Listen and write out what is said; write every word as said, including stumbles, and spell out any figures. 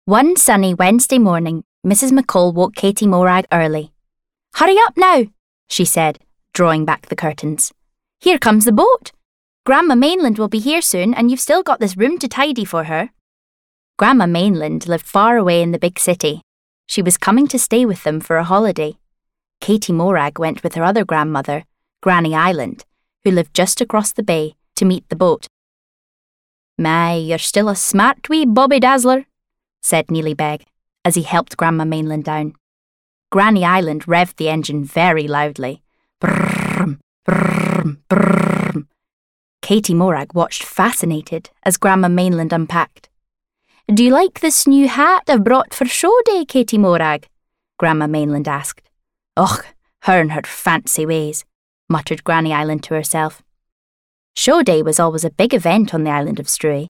One sunny Wednesday morning, Missus McCall woke Katie Morag early. "Hurry up now," she said, drawing back the curtains. "Here comes the boat. Grandma Mainland will be here soon, and you've still got this room to tidy for her." Grandma Mainland lived far away in the big city. She was coming to stay with them for a holiday. Katie Morag went with her other grandmother, Granny Island, who lived just across the bay, to meet the boat. "My, you're still a smart wee Bobby Dazzler," said Neely Begg, as he helped Grandma Mainland down. Granny Island revved the engine very loudly. Brrrm, brrrm, brrrm. Katie Morag watched fascinated as Grandma Mainland unpacked. "Do you like this new hat I've brought for show day, Katie Morag?" Grandma Mainland asked. "Och, her and her fancy ways," muttered Granny Island to herself. Show day was always a big event on the island of Struy.